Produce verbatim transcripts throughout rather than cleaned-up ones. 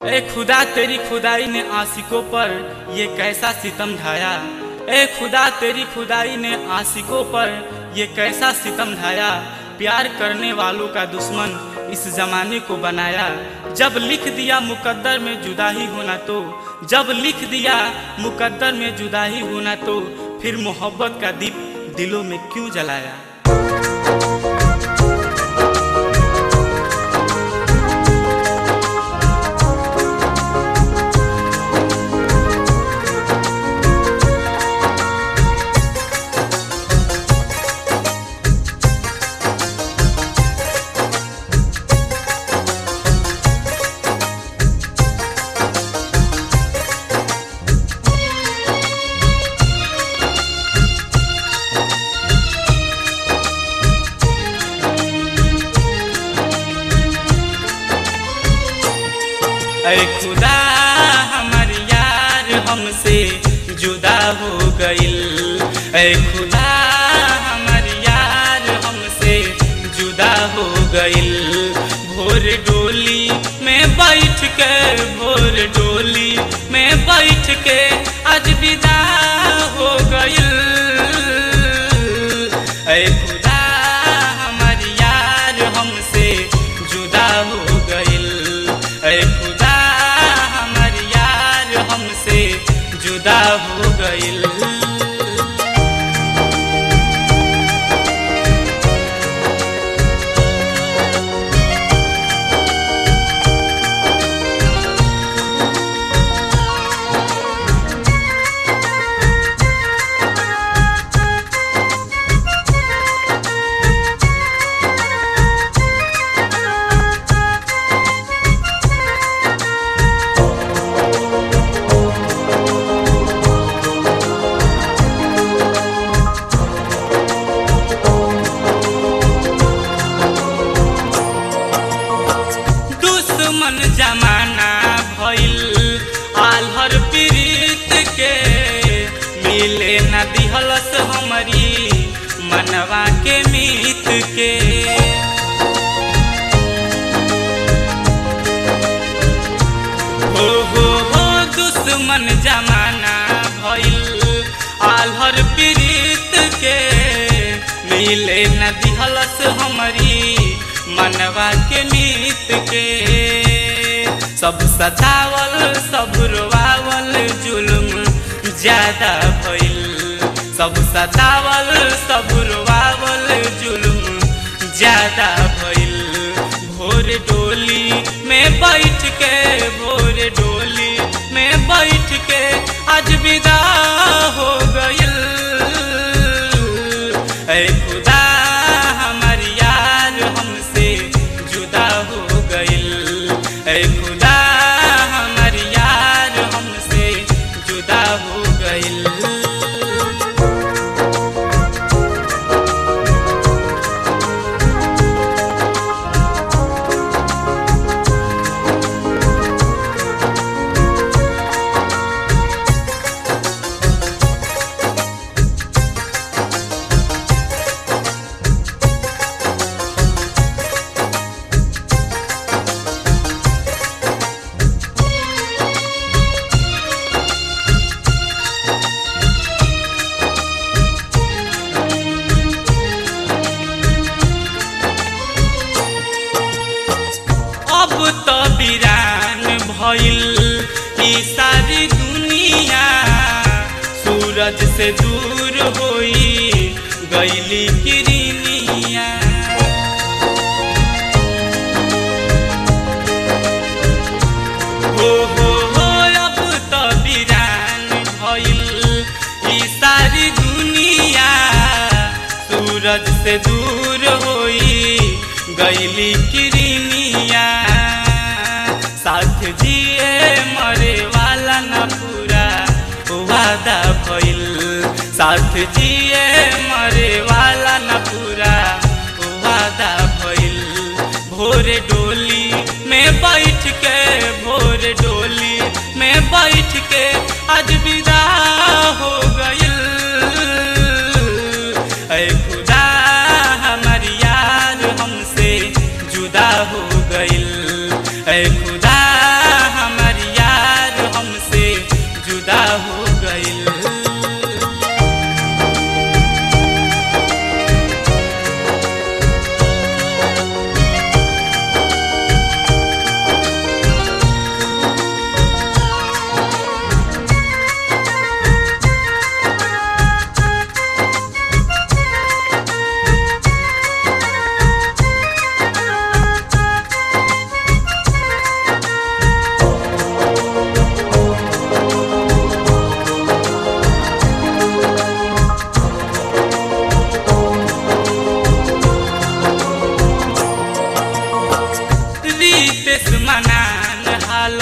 ए खुदा तेरी खुदाई ने आशिकों पर ये कैसा सितम ढाया। ए खुदा तेरी खुदाई ने आशिकों पर ये कैसा सितम ढाया। प्यार करने वालों का दुश्मन इस जमाने को बनाया। जब लिख दिया मुकद्दर में जुदा ही होना तो जब लिख दिया मुकद्दर में जुदा ही होना तो फिर मोहब्बत का दीप दिलों में क्यों जलाया। ऐ खुदा हमर यार हमसे जुदा हो गइल। ऐ खुदा हमर यार हमसे जुदा हो गइल। भोर डोली में बैठ के भोर डोली में बैठ के आज विदा हो गइल। ऐ खुदा हमर यार हमसे जुदा हो गइल। ऐ खुदा हमसे जुदा हो गइल। दुश्मन जमाना भइल आल्हर पीड़ित के मिले न दिहलस हमरी मनवा के मीत के। हो हो हो दुश्मन जमाना भइल आल्हर पीड़ित के मिले न दिहलस हमरी मनवा के मीत के। सब सतावल सब रोवावल जुल्म ज्यादा भइल। सब सतावल सब रोवावल जुल्म ज्यादा भइल। भोर डोली में बैठ के भोर डोली में बैठ के आज विदा हो गइल। ऐ खुदा हमर यार हमसे जुदा हो गइल। ऐ खुदा हमर यार हमसे जुदा हो गइल। अब तो वीरान भइल ई सारी दुनिया। सूरज से दूर होई गइली किरनिया। हो हो हो अब तो वीरान भइल ई सारी दुनिया। सूरज से दूर होई गइली किरनिया। साथ जिए मरे वाला न पूरा वादा भइल। साथ जिए मरे वाला न पूरा वादा भइल। भोर डोली में बैठ के भोर डोली में बैठ के आज विदा हो गइल। ऐ खुदा हमर यार हमसे जुदा हो गइल। ऐ खुदा हम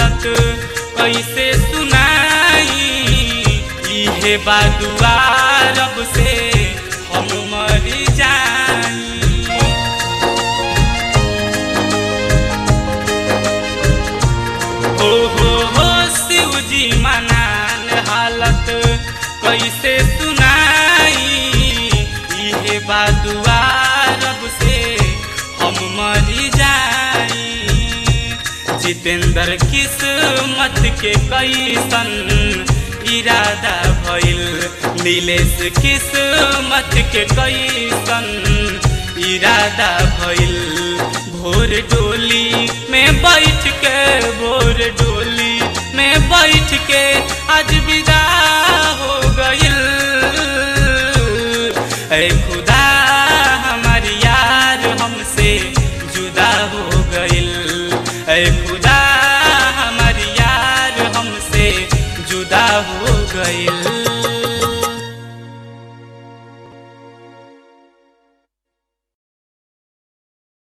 हालत कैसे सुनाई, इहे बा दुआ रब से हम मर जाई। हो हो हो शिव जी मनान हालत कैसे सुनाई, इहे बा दुआ रब से हम मर जाई। जितेंद्र किस्मत के कैसन इरादा भइल, नीलेश किस्मत के कैसन इरादा भइल। भोर डोली में बैठ के भोर डोली में बैठ के आज विदा